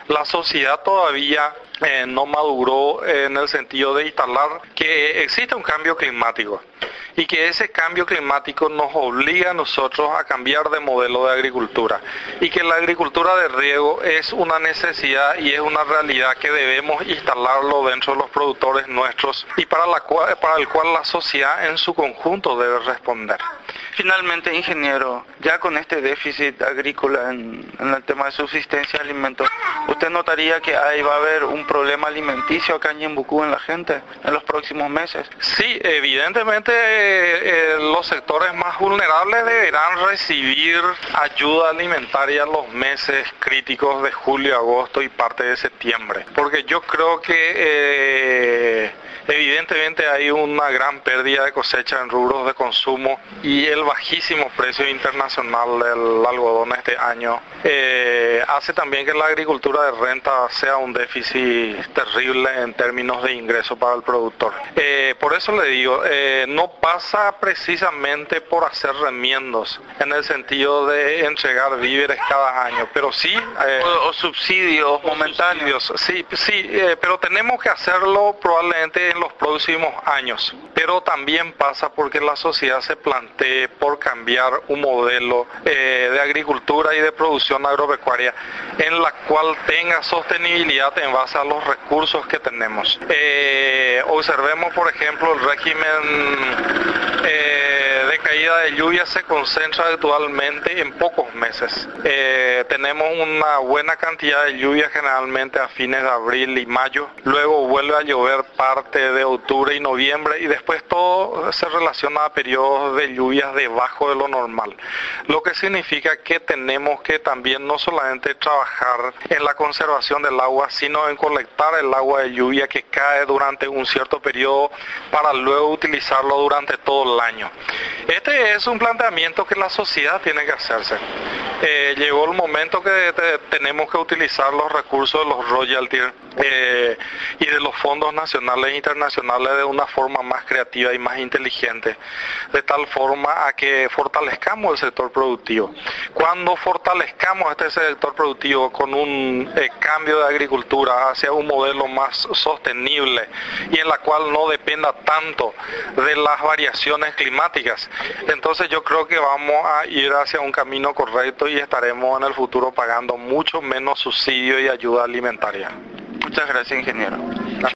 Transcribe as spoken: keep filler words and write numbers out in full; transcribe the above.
La sociedad todavía eh, no maduró en el sentido de instalar que existe un cambio climático y que ese cambio climático nos obliga a nosotros a cambiar de modelo de agricultura y que la agricultura de riego es una necesidad y es una realidad que debemos instalarlo dentro de los productores nuestros y para, la cual, para el cual la sociedad en su conjunto debe responder. Finalmente, ingeniero, ya con este déficit agrícola en, en el tema de subsistencia de alimentos, ¿usted notaría que ahí va a haber un problema alimenticio acá en Ñembucú en la gente en los próximos meses? Sí, evidentemente eh, los sectores más vulnerables deberán recibir ayuda alimentaria en los meses críticos de julio, agosto y parte de septiembre, porque yo creo que eh, evidentemente hay una gran pérdida de cosecha en rubros de consumo y el bajísimo precio internacional del algodón este año eh, hace también que la agricultura de renta sea un déficit terrible en términos de ingreso para el productor. Eh, por eso le digo, eh, no pasa precisamente por hacer remiendos en el sentido de entregar víveres cada año, pero sí... Eh, o, o subsidios momentáneos. Sí, sí, eh, pero tenemos que hacerlo probablemente en los próximos años, pero también pasa porque la sociedad se plantee por cambiar un modelo eh, de agricultura y de producción agropecuaria en la cual tenga sostenibilidad en base a los recursos que tenemos. Eh, observemos, por ejemplo, el régimen eh, de caída de lluvia se concentra actualmente en pocos meses. Eh, tenemos una buena cantidad de lluvia generalmente a fines de abril y mayo, luego vuelve a llover parte de octubre y noviembre y después todo se relaciona a periodos de lluvias debajo de lo normal, lo que significa que tenemos que también no solamente trabajar en la conservación del agua, sino en colectar el agua de lluvia que cae durante un cierto periodo para luego utilizarlo durante todo el año. Este es un planteamiento que la sociedad tiene que hacerse. Eh, llegó el momento que te, tenemos que utilizar los recursos de los royalties eh, y de los fondos nacionales e internacionales de una forma más creativa y más inteligente, de tal forma a que fortalezcamos el sector productivo. Cuando fortalezcamos este sector productivo con un eh, cambio de agricultura hacia un modelo más sostenible y en la cual no dependa tanto de las variaciones climáticas, entonces yo creo que vamos a ir hacia un camino correcto y estaremos en el futuro pagando mucho menos subsidio y ayuda alimentaria. Muchas gracias, ingeniero.